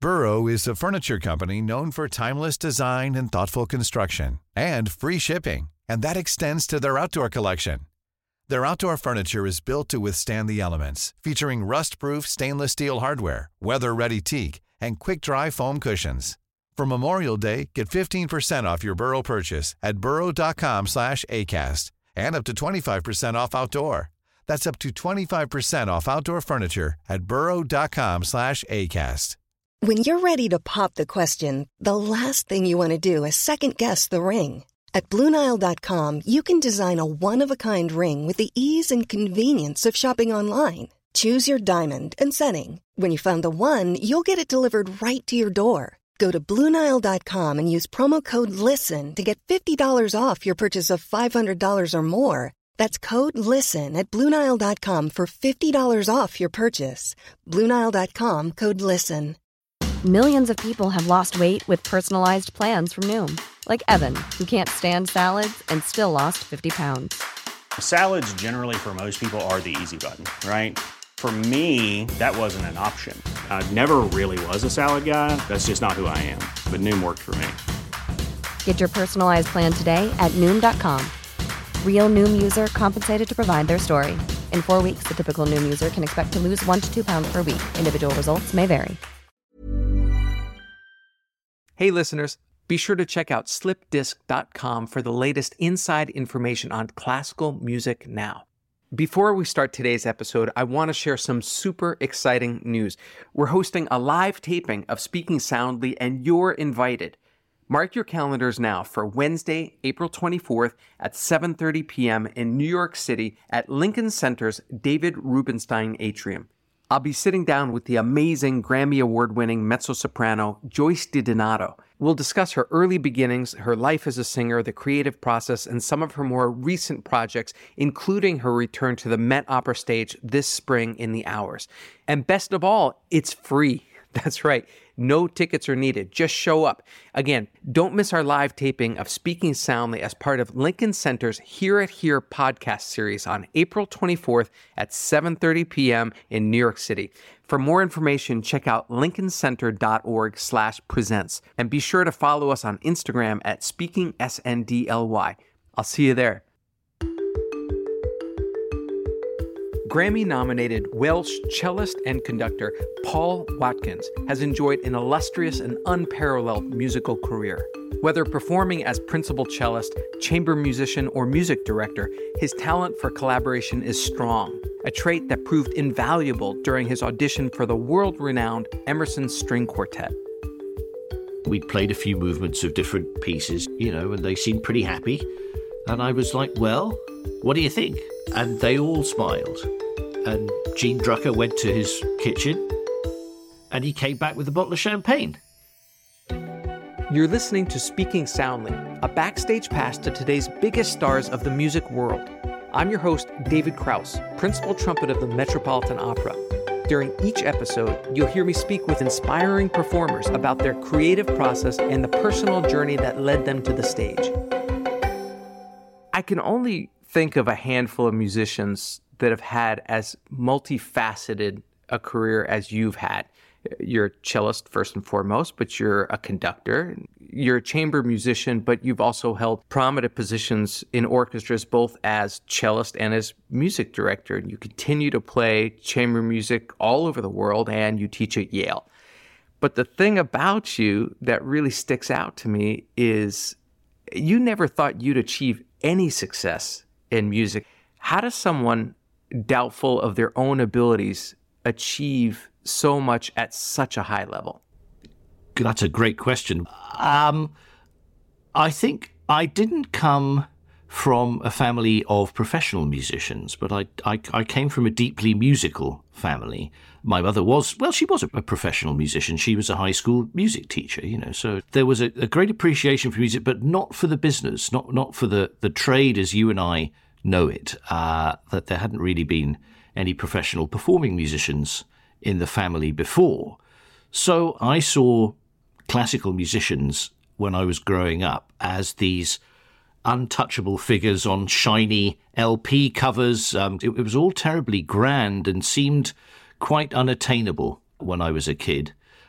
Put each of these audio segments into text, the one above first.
Burrow is a furniture company known for timeless design and thoughtful construction, and free shipping, and that extends to their outdoor collection. Their outdoor furniture is built to withstand the elements, featuring rust-proof stainless steel hardware, weather-ready teak, and quick-dry foam cushions. For Memorial Day, get 15% off your Burrow purchase at burrow.com/ACAST and up to 25% off outdoor. That's up to 25% off outdoor furniture at burrow.com/ACAST. When you're ready to pop the question, the last thing you want to do is second-guess the ring. At BlueNile.com, you can design a one-of-a-kind ring with the ease and convenience of shopping online. Choose your diamond and setting. When you find the one, you'll get it delivered right to your door. Go to BlueNile.com and use promo code LISTEN to get $50 off your purchase of $500 or more. That's code LISTEN at BlueNile.com for $50 off your purchase. BlueNile.com, code LISTEN. Millions of people have lost weight with personalized plans from Noom. Like Evan, who can't stand salads and still lost 50 pounds. Salads generally for most people are the easy button, right? For me, that wasn't an option. I never really was a salad guy. That's just not who I am. But Noom worked for me. Get your personalized plan today at Noom.com. Real Noom user compensated to provide their story. In 4 weeks, the typical Noom user can expect to lose 1 to 2 pounds per week. Individual results may vary. Hey listeners, be sure to check out slipdisc.com for the latest inside information on classical music now. Before we start today's episode, I want to share some super exciting news. We're hosting a live taping of Speaking Soundly, and you're invited. Mark your calendars now for Wednesday, April 24th at 7:30 p.m. in New York City at Lincoln Center's David Rubenstein Atrium. I'll be sitting down with the amazing Grammy Award-winning mezzo-soprano Joyce DiDonato. We'll discuss her early beginnings, her life as a singer, the creative process, and some of her more recent projects, including her return to the Met Opera stage this spring in the Hours. And best of all, it's free. That's right. No tickets are needed. Just show up. Again, don't miss our live taping of Speaking Soundly as part of Lincoln Center's Hear It Here podcast series on April 24th at 7:30 p.m. in New York City. For more information, check out lincolncenter.org/presents and be sure to follow us on Instagram at SpeakingSNDLY. I'll see you there. Grammy-nominated Welsh cellist and conductor Paul Watkins has enjoyed an illustrious and unparalleled musical career. Whether performing as principal cellist, chamber musician, or music director, his talent for collaboration is strong, a trait that proved invaluable during his audition for the world-renowned Emerson String Quartet. We played a few movements of different pieces, and they seemed pretty happy. And I was like, well, what do you think? And they all smiled. And Gene Drucker went to his kitchen and he came back with a bottle of champagne. You're listening to Speaking Soundly, a backstage pass to today's biggest stars of the music world. I'm your host, David Krause, principal trumpet of the Metropolitan Opera. During each episode, you'll hear me speak with inspiring performers about their creative process and the personal journey that led them to the stage. I can only think of a handful of musicians that have had as multifaceted a career as you've had. You're a cellist first and foremost, but you're a conductor. You're a chamber musician, but you've also held prominent positions in orchestras, both as cellist and as music director. And you continue to play chamber music all over the world, and you teach at Yale. But the thing about you that really sticks out to me is you never thought you'd achieve any success in music. How does someone doubtful of their own abilities achieve so much at such a high level? That's a great question. I think I didn't come from a family of professional musicians, but I came from a deeply musical family. My mother she was a professional musician. She was a high school music teacher, so there was a great appreciation for music, but not for the business, not for the trade as you and I know it, that there hadn't really been any professional performing musicians in the family before. So I saw classical musicians when I was growing up as these untouchable figures on shiny LP covers. It was all terribly grand and seemed quite unattainable when I was a kid.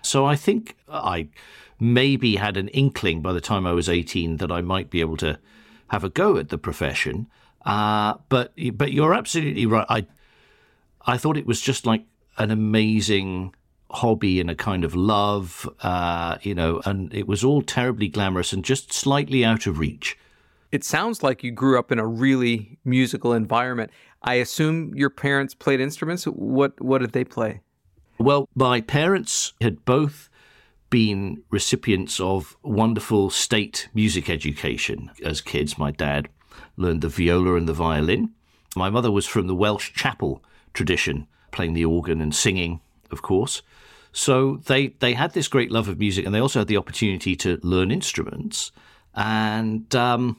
So I think I maybe had an inkling by the time I was 18 that I might be able to have a go at the profession. But you're absolutely right. I thought it was just like an amazing hobby and a kind of love, and it was all terribly glamorous and just slightly out of reach. It sounds like you grew up in a really musical environment. I assume your parents played instruments. What did they play? Well, my parents had both been recipients of wonderful state music education as kids. My dad learned the viola and the violin. My mother was from the Welsh chapel tradition, playing the organ and singing, of course. So they had this great love of music, and they also had the opportunity to learn instruments. And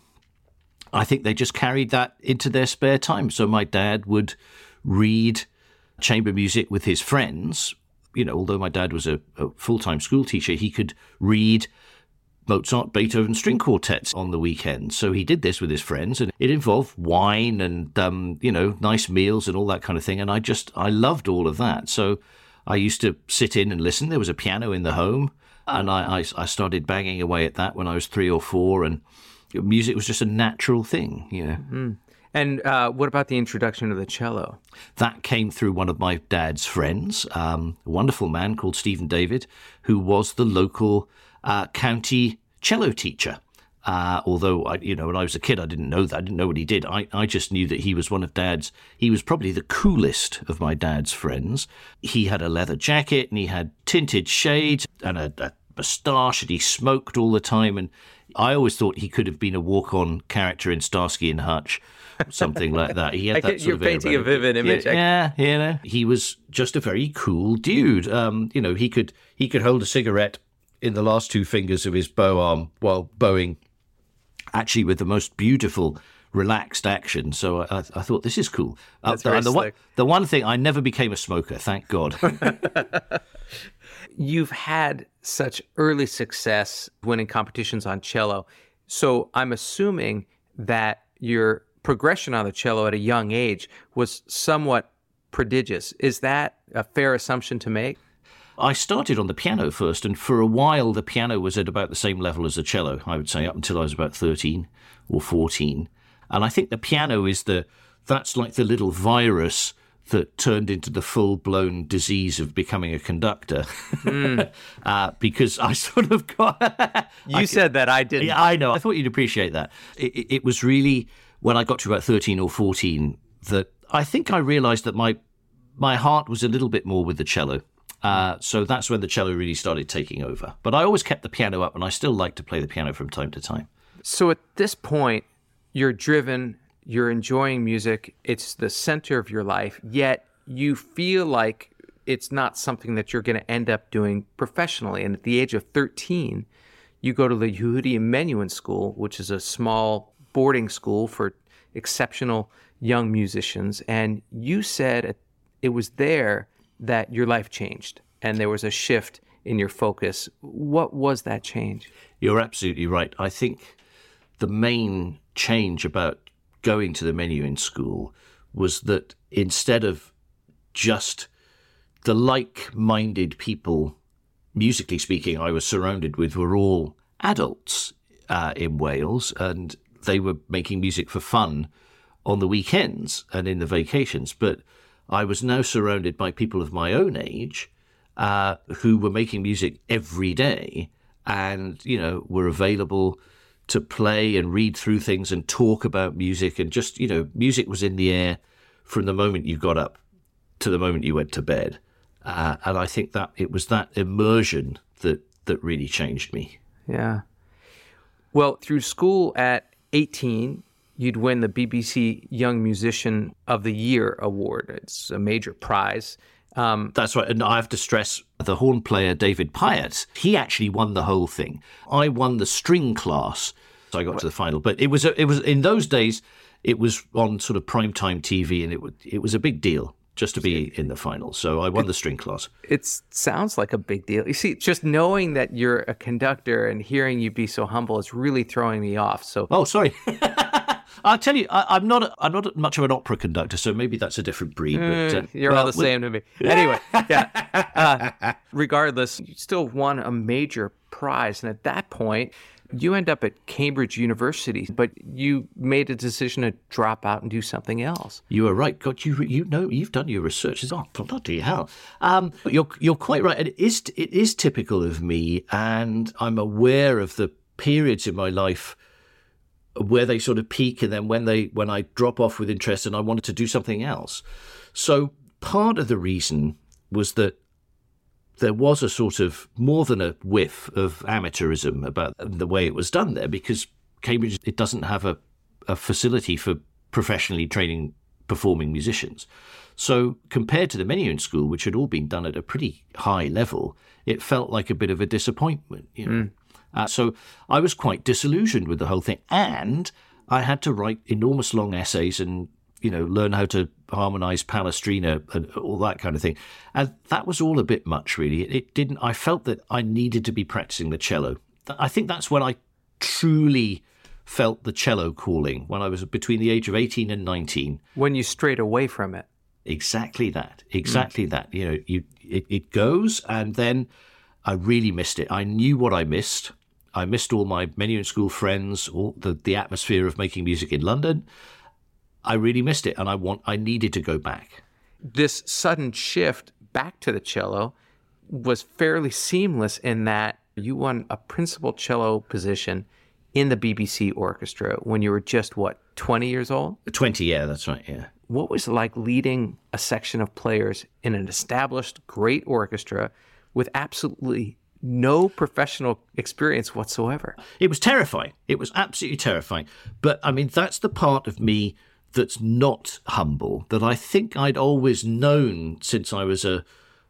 I think they just carried that into their spare time. So my dad would read chamber music with his friends. Although my dad was a full-time school teacher, he could read Mozart, Beethoven string quartets on the weekend. So he did this with his friends, and it involved wine and, nice meals and all that kind of thing. And I loved all of that. So I used to sit in and listen. There was a piano in the home, and I started banging away at that when I was 3 or 4, and music was just a natural thing, Mm-hmm. And what about the introduction of the cello? That came through one of my dad's friends, a wonderful man called Stephen David, who was the local county cello teacher. Although, when I was a kid, I didn't know that. I didn't know what he did. I just knew that he was he was probably the coolest of my dad's friends. He had a leather jacket, and he had tinted shades and a moustache, and he smoked all the time. And I always thought he could have been a walk-on character in Starsky and Hutch, something like that. He had that sort you're of painting a vivid image. Yeah, he was just a very cool dude. He could hold a cigarette in the last 2 fingers of his bow arm while bowing, actually with the most beautiful, relaxed action. So I thought, this is cool. That's very slick. The one thing, I never became a smoker, thank God. You've had such early success winning competitions on cello. So I'm assuming that your progression on the cello at a young age was somewhat prodigious. Is that a fair assumption to make? I started on the piano first, and for a while the piano was at about the same level as the cello, I would say, up until I was about 13 or 14. And I think the piano that's like the little virus that turned into the full-blown disease of becoming a conductor. Because I sort of got... You said that, I didn't. Yeah, I know. I thought you'd appreciate that. It was really when I got to about 13 or 14 that I think I realized that my heart was a little bit more with the cello. So that's when the cello really started taking over. But I always kept the piano up, and I still like to play the piano from time to time. So at this point, you're driven, you're enjoying music, it's the center of your life, yet you feel like it's not something that you're going to end up doing professionally. And at the age of 13, you go to the Yehudi Menuhin School, which is a small boarding school for exceptional young musicians. And you said it was there that your life changed and there was a shift in your focus. What was that change? You're absolutely right. I think the main change about going to the Menuhin School was that instead of just the like-minded people, musically speaking, I was surrounded with were all adults in Wales, and they were making music for fun on the weekends and in the vacations. But I was now surrounded by people of my own age who were making music every day and, were available to play and read through things and talk about music. And just, music was in the air from the moment you got up to the moment you went to bed. And I think that it was that immersion that really changed me. Yeah. Well, through school at 18, you'd win the BBC Young Musician of the Year award. It's a major prize. That's right. And I have to stress the horn player, David Pyatt, he actually won the whole thing. I won the string class, so I got to the final. But it was in those days, it was on sort of primetime TV, and it was a big deal just to be in the final. So I won the string class. It sounds like a big deal. You see, just knowing that you're a conductor and hearing you be so humble is really throwing me off. So oh, sorry. I'll tell you, I'm not much of an opera conductor, so maybe that's a different breed. But, you're all the same to me. Anyway, yeah. Regardless, you still won a major prize, and at that point, you end up at Cambridge University, but you made a decision to drop out and do something else. You are right. God, you know, you've done your research. Oh, bloody hell. You're quite right. It is typical of me, and I'm aware of the periods in my life where they sort of peak, and then when I drop off with interest and I wanted to do something else. So part of the reason was that there was a sort of more than a whiff of amateurism about the way it was done there, because Cambridge, it doesn't have a facility for professionally training performing musicians. So compared to the Menuhin School, which had all been done at a pretty high level, it felt like a bit of a disappointment, you know. So I was quite disillusioned with the whole thing, and I had to write enormous long essays and, you know, learn how to harmonize Palestrina and all that kind of thing. And that was all a bit much, really. I felt that I needed to be practicing the cello. I think that's when I truly felt the cello calling, when I was between the age of 18 and 19. When you strayed away from it. Exactly that. You know, it goes, and then I really missed it. I knew what I missed. I missed all my Menuhin School friends, all the atmosphere of making music in London. I really missed it, and I needed to go back. This sudden shift back to the cello was fairly seamless in that you won a principal cello position in the BBC orchestra when you were just, 20 years old? 20, yeah, that's right, yeah. What was it like leading a section of players in an established, great orchestra with absolutely no professional experience whatsoever? It was terrifying. It was absolutely terrifying. But, I mean, that's the part of me that's not humble, that I think I'd always known since I was a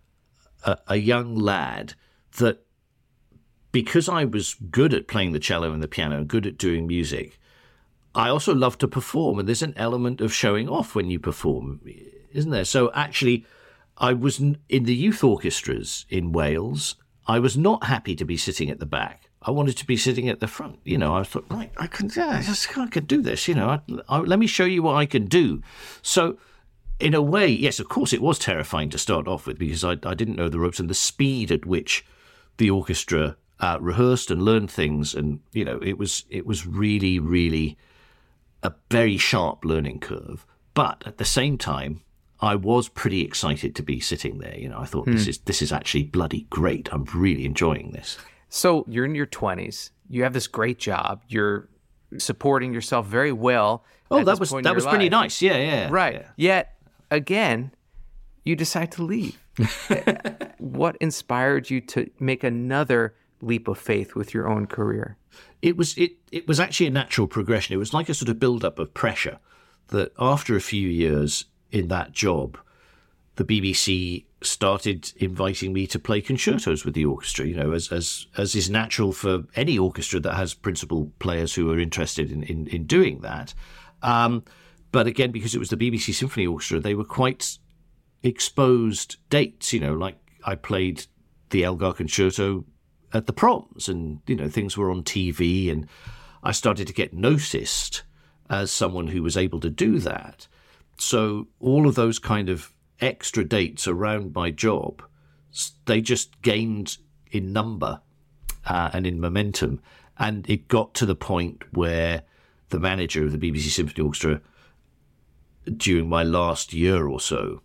young lad, that because I was good at playing the cello and the piano and good at doing music, I also love to perform. And there's an element of showing off when you perform, isn't there? So actually, I was in the youth orchestras in Wales. I was not happy to be sitting at the back. I wanted to be sitting at the front. You know, I thought, right, I can do this. You know, let me show you what I can do. So in a way, yes, of course, it was terrifying to start off with, because I didn't know the ropes and the speed at which the orchestra rehearsed and learned things. And, you know, it was really, really a very sharp learning curve. But at the same time, I was pretty excited to be sitting there. You know, I thought this is actually bloody great. I'm really enjoying this. So you're in your 20s. You have this great job. You're supporting yourself very well. Oh, that was pretty nice. Yeah. Right. Yeah. Yet again, you decide to leave. What inspired you to make another leap of faith with your own career? It was actually a natural progression. It was like a sort of build-up of pressure that after a few years in that job, the BBC started inviting me to play concertos with the orchestra, you know, as is natural for any orchestra that has principal players who are interested in doing that. But again, because it was the BBC Symphony Orchestra, they were quite exposed dates, you know, like I played the Elgar Concerto at the proms, and, you know, things were on TV, and I started to get noticed as someone who was able to do that. So all of those kind of extra dates around my job, they just gained in number and in momentum. And it got to the point where the manager of the BBC Symphony Orchestra, during my last year or so,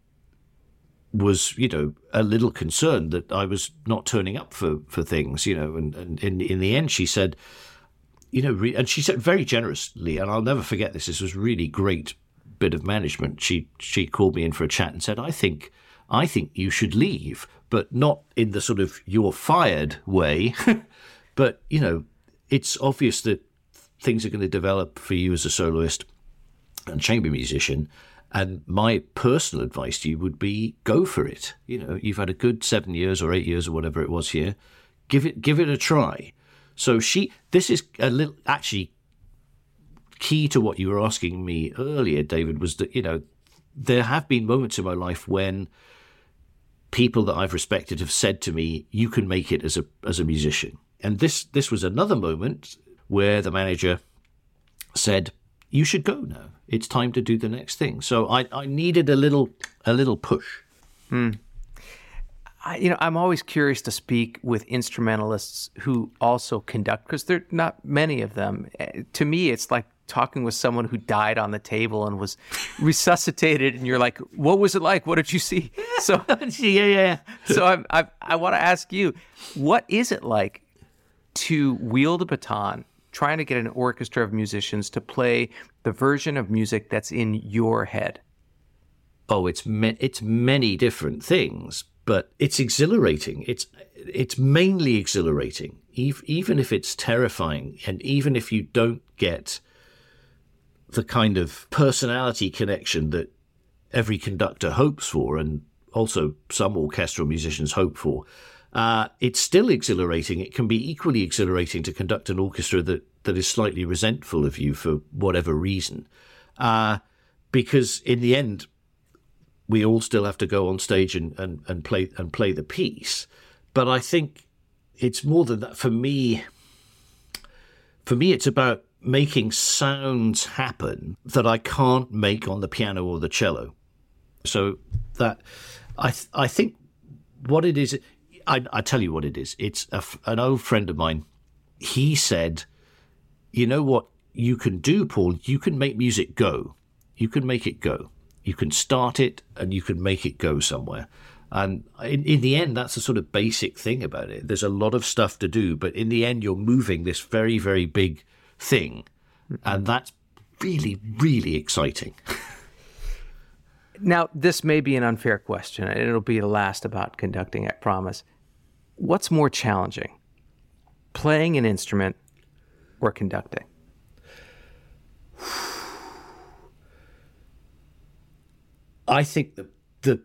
was, you know, a little concerned that I was not turning up for things, you know, and in the end she said, you know, and she said very generously, and I'll never forget this was really great bit of management. She called me in for a chat and said, I think you should leave, but not in the sort of you're fired way. But, you know, it's obvious that things are going to develop for you as a soloist and chamber musician. And my personal advice to you would be go for it. You know, you've had a good 7 years or 8 years or whatever it was here. Give it a try. So this is a little actually key to what you were asking me earlier, David, was that, you know, there have been moments in my life when people that I've respected have said to me, you can make it as a musician. And this was another moment where the manager said, you should go now. It's time to do the next thing. So I needed a little push. I'm always curious to speak with instrumentalists who also conduct, because there are not many of them. To me, it's like talking with someone who died on the table and was resuscitated, and you're like, what was it like? What did you see? So yeah. So I want to ask you, what is it like to wield a baton, trying to get an orchestra of musicians to play the version of music that's in your head? Oh, it's many different things, but it's exhilarating. It's mainly exhilarating, even if it's terrifying, and even if you don't get the kind of personality connection that every conductor hopes for, and also some orchestral musicians hope for. It's still exhilarating. It can be equally exhilarating to conduct an orchestra that is slightly resentful of you for whatever reason, because in the end, we all still have to go on stage and play the piece. But I think it's more than that. For me, it's about making sounds happen that I can't make on the piano or the cello. So that I think what it is, I tell you what it is. It's an old friend of mine. He said, you know what you can do, Paul? You can make music go. You can make it go. You can start it and you can make it go somewhere. And in the end, that's the sort of basic thing about it. There's a lot of stuff to do, but in the end, you're moving this very, very big thing. And that's really, really exciting. Now, this may be an unfair question, and it'll be the last about conducting, I promise. What's more challenging, playing an instrument or conducting? I think the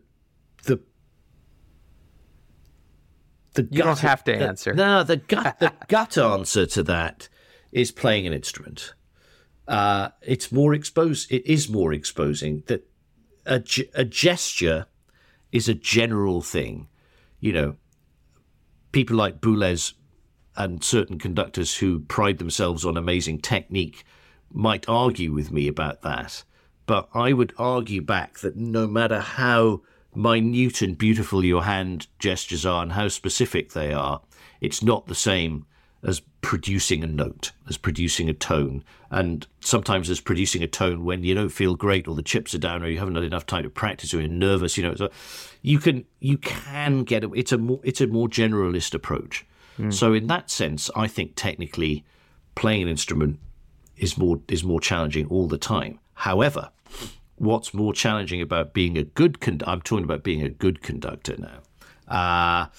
you don't have to answer. The gut answer to that is playing an instrument. It's more exposed. It is more exposing. That a gesture is a general thing. You know, people like Boulez and certain conductors who pride themselves on amazing technique might argue with me about that. But I would argue back that no matter how minute and beautiful your hand gestures are and how specific they are, it's not the same as producing a note, as producing a tone, and sometimes as producing a tone when you don't feel great or the chips are down or you haven't had enough time to practice or you're nervous. You know, so you can get it. It's a more generalist approach. So in that sense, I think technically playing an instrument is more challenging all the time. However, what's more challenging about being a good I'm talking about being a good conductor now,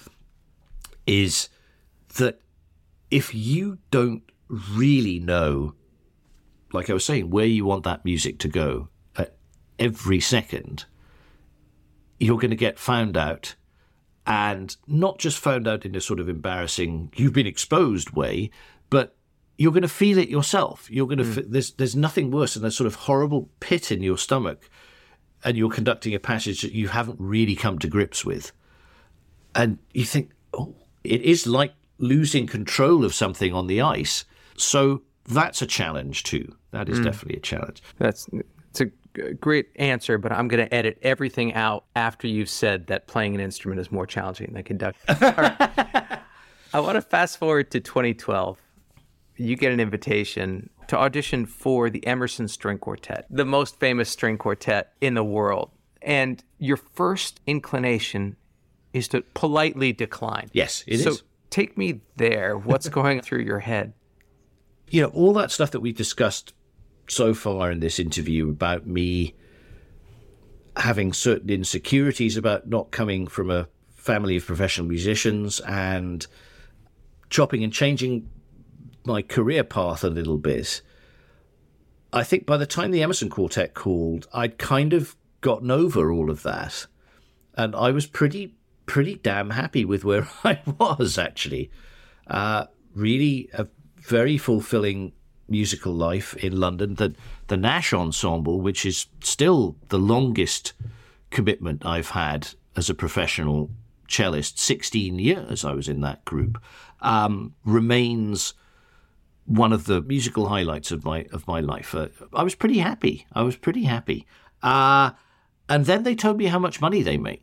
is that if you don't really know, like I was saying, where you want that music to go at every second, you're going to get found out, and not just found out in a sort of embarrassing, you've been exposed way, but you're going to feel it yourself. You're going to there's nothing worse than a sort of horrible pit in your stomach, and you're conducting a passage that you haven't really come to grips with, and you think, oh, it is like losing control of something on the ice. So that's a challenge too. That is definitely a challenge. It's a great answer, but I'm going to edit everything out after you've said that playing an instrument is more challenging than conducting. All right. I want to fast forward to 2012. You get an invitation to audition for the Emerson String Quartet, the most famous string quartet in the world. And your first inclination is to politely decline. Yes, it is. So take me there. What's going through your head? You know, all that stuff that we've discussed so far in this interview about me having certain insecurities about not coming from a family of professional musicians and chopping and changing my career path a little bit. I think by the time the Emerson Quartet called, I'd kind of gotten over all of that. And I was pretty damn happy with where I was, actually. Really a very fulfilling musical life in London. The Nash Ensemble, which is still the longest commitment I've had as a professional cellist, 16 years I was in that group, remains one of the musical highlights of my life. I was pretty happy. And then they told me how much money they make.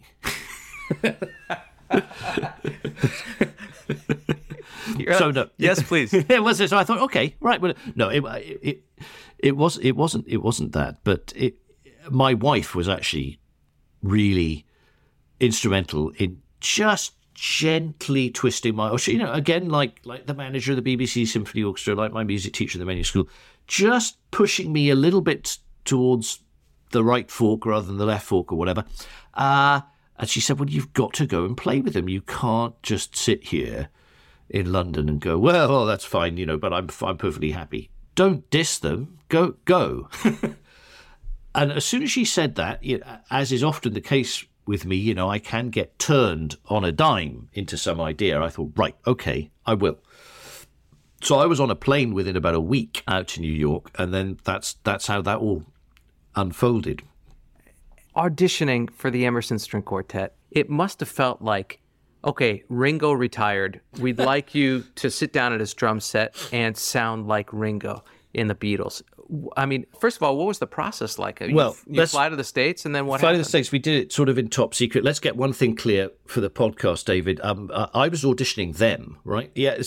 So no, yes, please. It was. So I thought, okay, right. Well, no, it wasn't that. But my wife was actually really instrumental in just gently twisting my, again, like the manager of the BBC Symphony Orchestra, like my music teacher in the music school, just pushing me a little bit towards the right fork rather than the left fork or whatever. And she said, well, you've got to go and play with them. You can't just sit here in London and go, well, that's fine, but I'm perfectly happy. Don't diss them. Go. And as soon as she said that, as is often the case with me, I can get turned on a dime into some idea. I thought, right, okay, I will. So I was on a plane within about a week out to New York, and then that's how that all unfolded. Auditioning for the Emerson String Quartet, it must have felt like, okay, Ringo retired. We'd like you to sit down at his drum set and sound like Ringo in the Beatles. I mean, first of all, what was the process like? You fly to the States, and then what happened? Fly to the States, we did it sort of in top secret. Let's get one thing clear for the podcast, David. I was auditioning them, right? Yeah.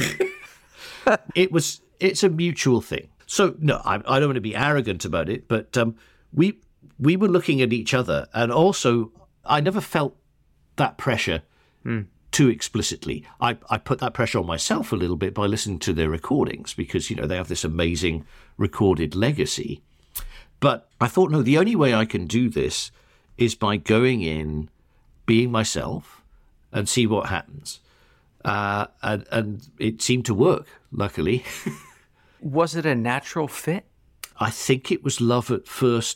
It's a mutual thing. So, no, I don't want to be arrogant about it, but we were looking at each other, and also I never felt that pressure too explicitly. I put that pressure on myself a little bit by listening to their recordings because, they have this amazing recorded legacy. But I thought, no, the only way I can do this is by going in, being myself, and see what happens. And it seemed to work, luckily. Was it a natural fit? I think it was love at first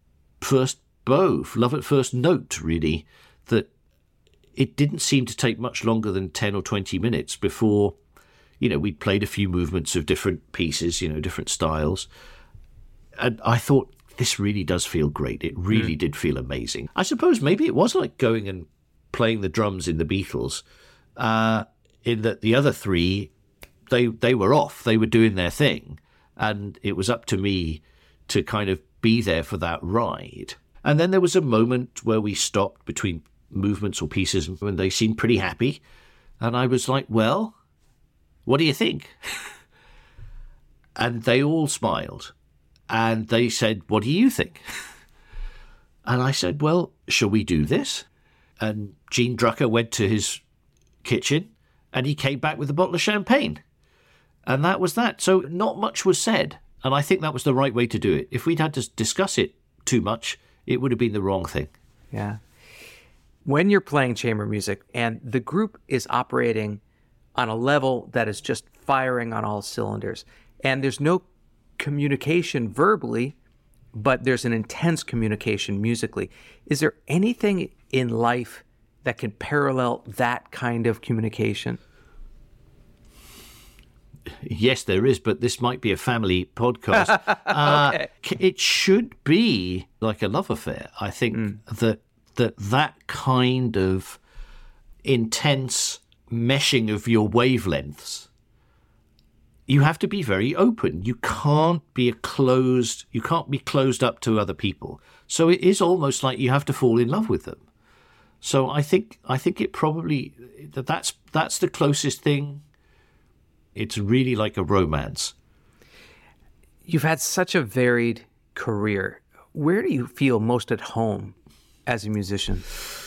note, really, that it didn't seem to take much longer than 10 or 20 minutes before, we'd played a few movements of different pieces, different styles. And I thought, this really does feel great. It really did feel amazing. I suppose maybe it was like going and playing the drums in the Beatles, in that the other three, they were off. They were doing their thing. And it was up to me to kind of be there for that ride. And then there was a moment where we stopped between movements or pieces and they seemed pretty happy. And I was like, well, what do you think? And they all smiled. And they said, what do you think? And I said, well, shall we do this? And Gene Drucker went to his kitchen and he came back with a bottle of champagne. And that was that. So not much was said. And I think that was the right way to do it. If we'd had to discuss it too much, it would have been the wrong thing. Yeah. When you're playing chamber music and the group is operating on a level that is just firing on all cylinders, and there's no communication verbally, but there's an intense communication musically, is there anything in life that can parallel that kind of communication? Yes, there is, but this might be a family podcast. Okay. It should be like a love affair. I think that kind of intense meshing of your wavelengths, you have to be very open. You can't be closed up to other people. So it is almost like you have to fall in love with them. So I think it probably that's the closest thing. It's really like a romance. You've had such a varied career. Where do you feel most at home as a musician?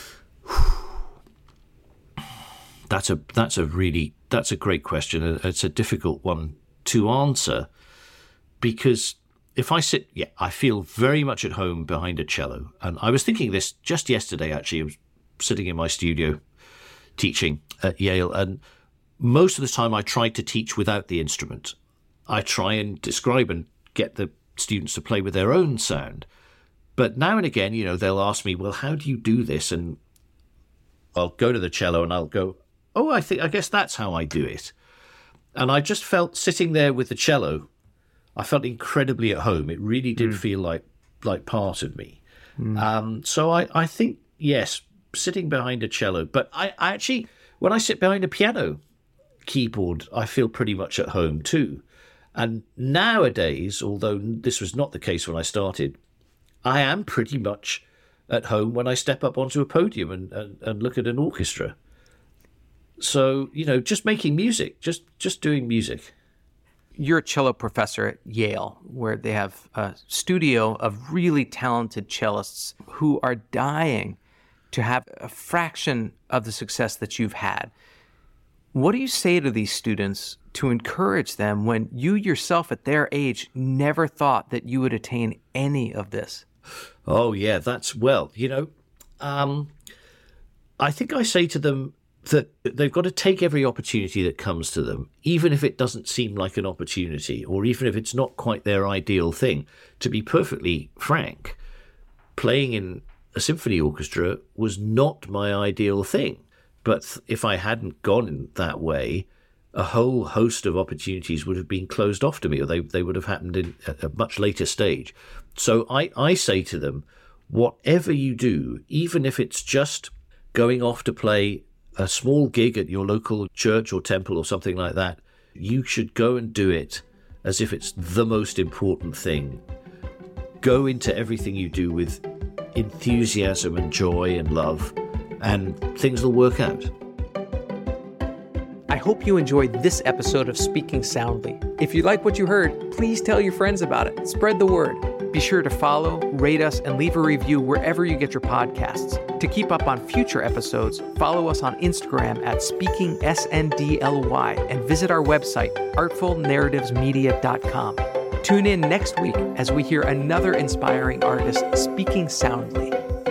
That's a great question. It's a difficult one to answer because if I feel very much at home behind a cello. And I was thinking this just yesterday, actually. I was sitting in my studio teaching at Yale, and most of the time I try to teach without the instrument. I try and describe and get the students to play with their own sound. But now and again, they'll ask me, well, how do you do this? And I'll go to the cello and I'll go, oh, I guess that's how I do it. And I just felt sitting there with the cello, I felt incredibly at home. It really did feel like part of me. So I think, yes, sitting behind a cello. But I actually, when I sit behind a piano keyboard, I feel pretty much at home too. And nowadays, although this was not the case when I started, I am pretty much at home when I step up onto a podium and look at an orchestra. So, just making music, just doing music. You're a cello professor at Yale, where they have a studio of really talented cellists who are dying to have a fraction of the success that you've had. What do you say to these students to encourage them when you yourself at their age never thought that you would attain any of this? Oh, yeah, I think I say to them that they've got to take every opportunity that comes to them, even if it doesn't seem like an opportunity, or even if it's not quite their ideal thing. To be perfectly frank, playing in a symphony orchestra was not my ideal thing. But if I hadn't gone in that way, a whole host of opportunities would have been closed off to me, or they would have happened in a much later stage. So I say to them, whatever you do, even if it's just going off to play a small gig at your local church or temple or something like that, you should go and do it as if it's the most important thing. Go into everything you do with enthusiasm and joy and love, and things will work out. I hope you enjoyed this episode of Speaking Soundly. If you like what you heard, please tell your friends about it. Spread the word. Be sure to follow, rate us, and leave a review wherever you get your podcasts. To keep up on future episodes, follow us on Instagram at SpeakingSNDLY and visit our website, artfulnarrativesmedia.com. Tune in next week as we hear another inspiring artist speaking soundly.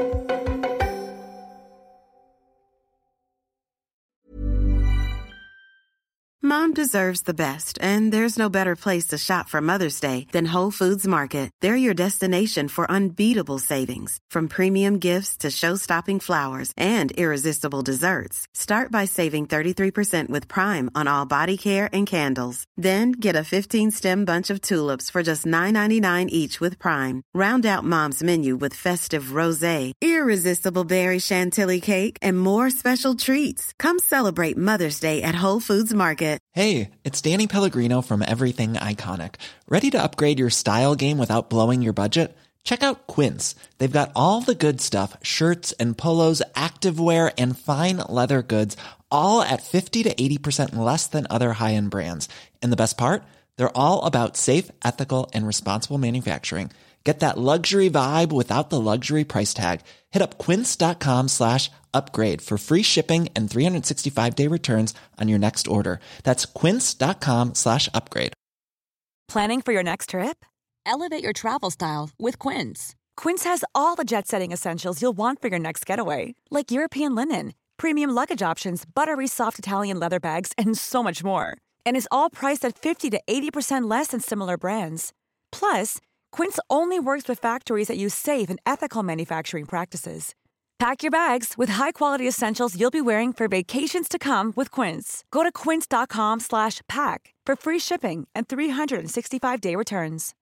Mom deserves the best, and there's no better place to shop for Mother's Day than Whole Foods Market. They're your destination for unbeatable savings, from premium gifts to show-stopping flowers and irresistible desserts. Start by saving 33% with Prime on all body care and candles. Then get a 15-stem bunch of tulips for just $9.99 each with Prime. Round out Mom's menu with festive rosé, irresistible berry chantilly cake, and more special treats. Come celebrate Mother's Day at Whole Foods Market. Hey, it's Danny Pellegrino from Everything Iconic. Ready to upgrade your style game without blowing your budget? Check out Quince. They've got all the good stuff, shirts and polos, activewear, and fine leather goods, all at 50 to 80% less than other high-end brands. And the best part? They're all about safe, ethical, and responsible manufacturing. Get that luxury vibe without the luxury price tag. Hit up quince.com/upgrade for free shipping and 365-day returns on your next order. That's quince.com/upgrade. Planning for your next trip? Elevate your travel style with Quince. Quince has all the jet-setting essentials you'll want for your next getaway, like European linen, premium luggage options, buttery soft Italian leather bags, and so much more. And is all priced at 50 to 80% less than similar brands. Plus, Quince only works with factories that use safe and ethical manufacturing practices. Pack your bags with high-quality essentials you'll be wearing for vacations to come with Quince. Go to quince.com/pack for free shipping and 365-day returns.